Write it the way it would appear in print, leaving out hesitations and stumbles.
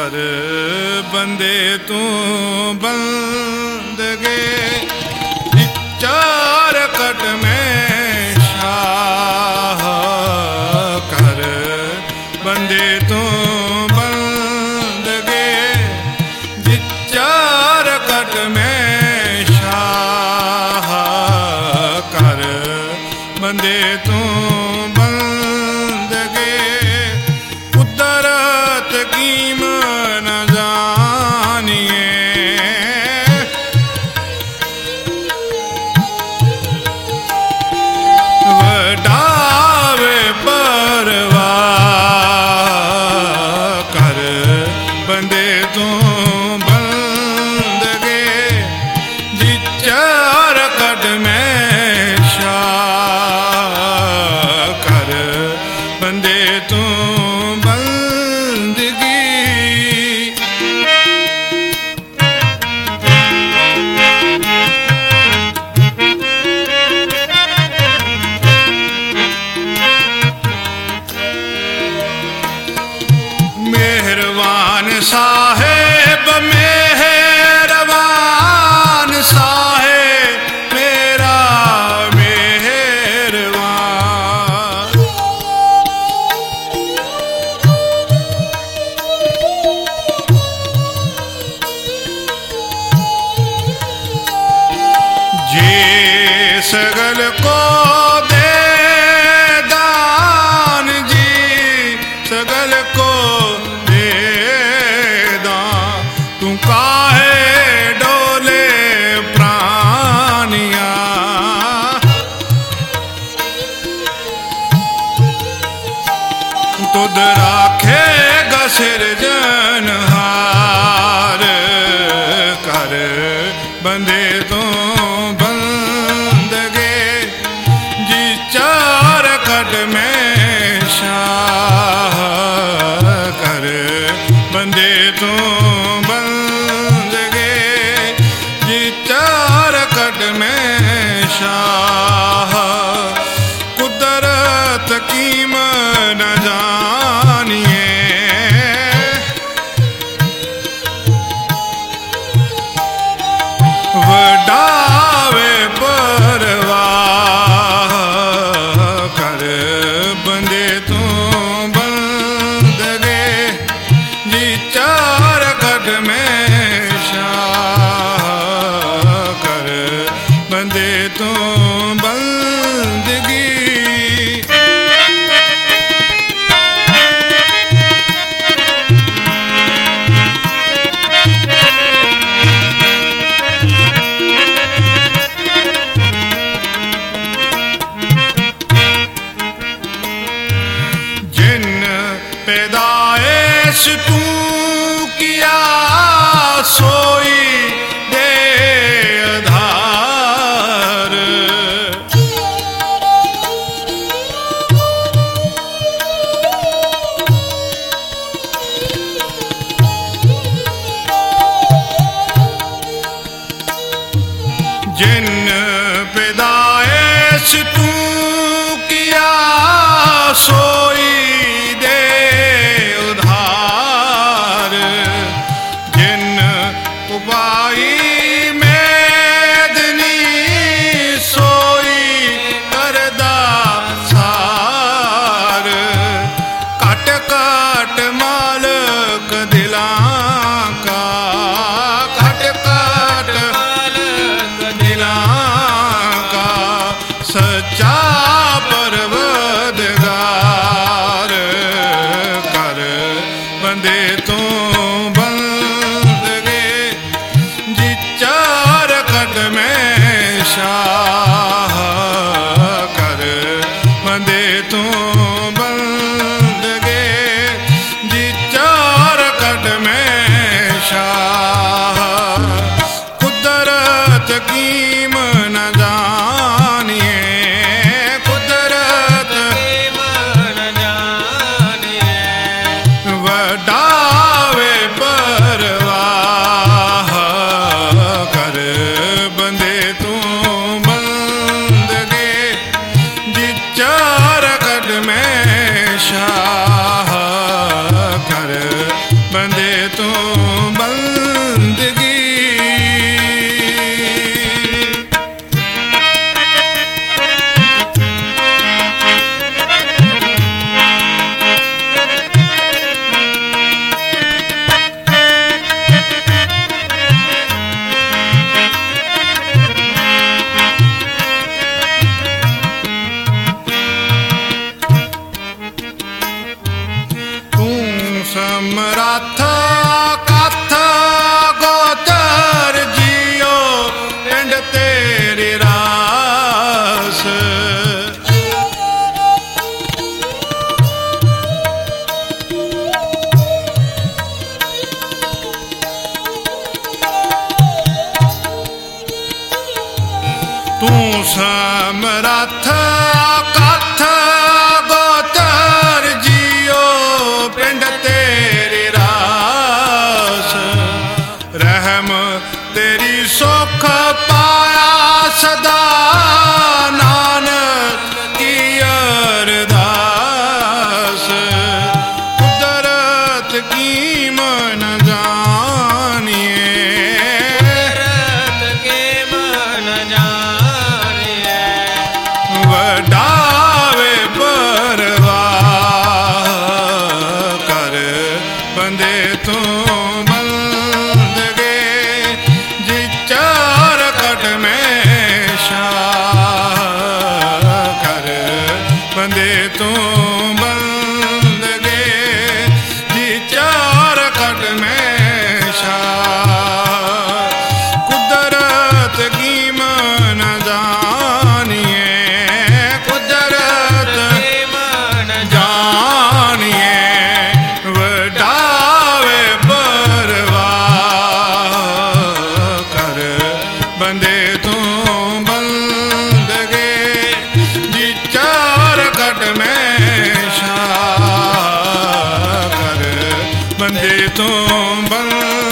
कर बंदे तू बंदगे चार कट में शाह कर बंदे तू बंदगे चार कट में शाह कर बंदे तू बंदगे कुदरत कीम न जानिए वडावे परवाह कर बंदे तू बंदगे जिचार कट में शाह कर बंदे तू मेहरबान साहेब मेहरबान साहेब मेरा मेहरबान जे सगल को दे दान जी सगल को काहे डोले प्राणिया तुद राखेगा सिरजनहार कर बंदे तू बंदगे जी चार कट में शाह कर बंदे तू शाह कुदरत कीम न जानिए वडावे परवाह कर बंदे तू बंदगे जी चार कट में शाह कर बंदे तू बंदगी जिन पैदाइश तू किया सोई जिन पैदाइश तू किया सोई दे उधार जिन उपाई मेदनी सोई करदा सार कट कट मालक दिलां का सच्चा परवरदिगार कर बंदे तू बंदगे जी चार कट में शाह कर बंदे तू बंदगे जी चार कट में शाह कुदरत कीम न जानिए वडावे परवाह कर बंदे तू बंदगे जी चार कट में शाह कर बंदे ਤੂੰ ਬੰਦਗੀ। ਸਮਰੱਥ ਕਥ ਗੋਚਰ ਜੀਓ ਪਿੰਡ ਤੇਰੀ ਰਾਸ। ਤੂੰ ਸਮਰੱਥ ਕਥ ਗੋਚਰ ਜੀਓ ਪਿੰਡ ਤੇਰੀ ਰਾਸ। ਰਹਿਮ ਤੇਰੀ ਸੁਖ ਪਾਇਆ ਸਦਾ ਨਾਨਕ ਕੀ ਅਰਦਾਸ। ਕੁਦਰਤ ਕੀ ਮਨ ਜਾਣੀਏ, ਕੁਦਰਤ ਕੀ ਮਨ ਜਾਣੀਏ। ਵਡਾਵੇ ਪਰਵਾਹ ਕਰ ਬੰਦੇ ਤੂੰ ਬੰਦਗੇ। ਜੀ ਚਾਰ ਕਟ ਮੈਂ ਸ਼ਾਹ ਕਰ ਬੰਦੇ ਤੂੰ ਬੰਦਗੇ। ਜੀ ਚਾਰ ਕਟ ਮੈਂ ਸ਼ਾਹ। ਕੁਦਰਤ ਕੀ ਮਨ ਜਾਣੀਏ, ਕੁਦਰਤ ਕੀ ਮਨ ਜਾਣੀਏ। ਵਡਾਵੇ ਪਰਵਾਹ ਕਰ ਬੰਦੇ ਤੂੰ ਬੰਦਗੇ। ਜੀ ਚਾਰ ਕਟ ਮੈਂ ਸ਼ਾਹ ਕਰ ਬੰਦੇ ਤੂੰ ਬੰਦ